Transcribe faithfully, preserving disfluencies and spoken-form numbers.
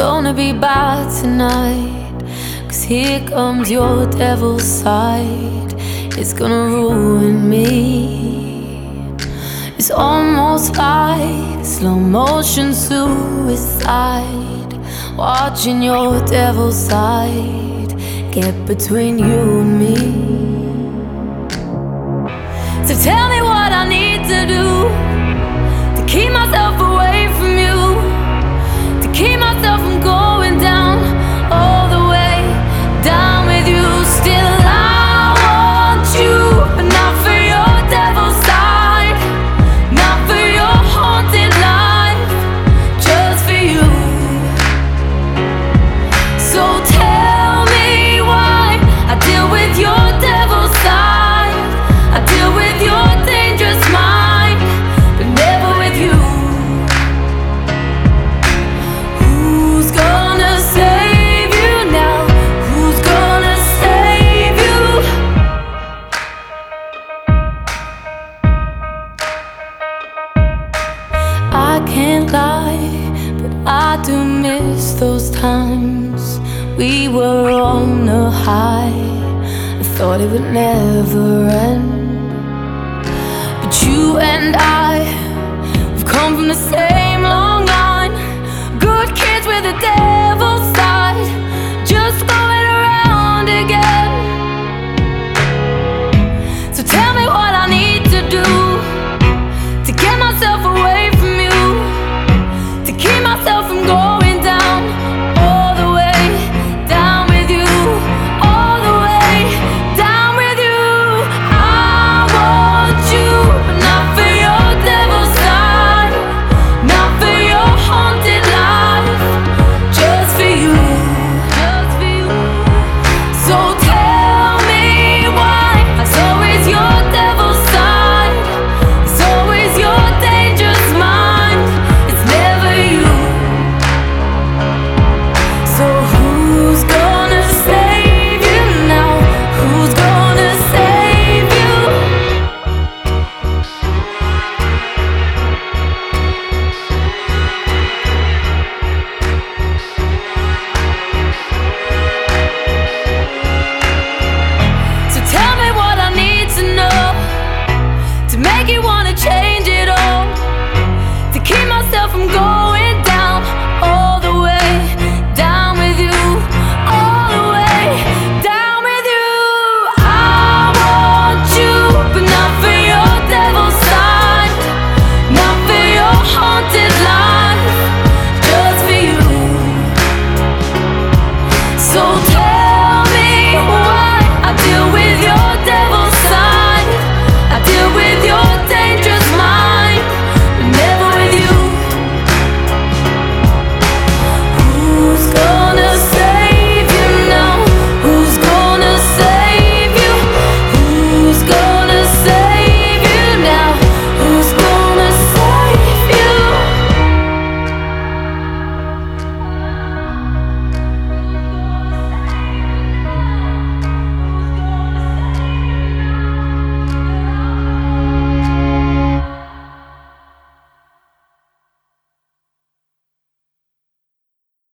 gonna be bad tonight, 'cause here comes your devil's side. It's gonna ruin me. It's almost like slow motion suicide, watching your devil's side get between you and me. So tell me what I need to do to keep myself away from you, to keep myself from going down, all the way down with you. Still I want you, but not for your devil's side, not for your haunted life, just for you. So tell me why I deal with your devil's side, I deal with your dangerous mind, but never with you. Who's gonna save you now? Who's gonna save you? I can't lie, but I do miss those times we were on a high. I thought it would never end, but you and I, we've come from the same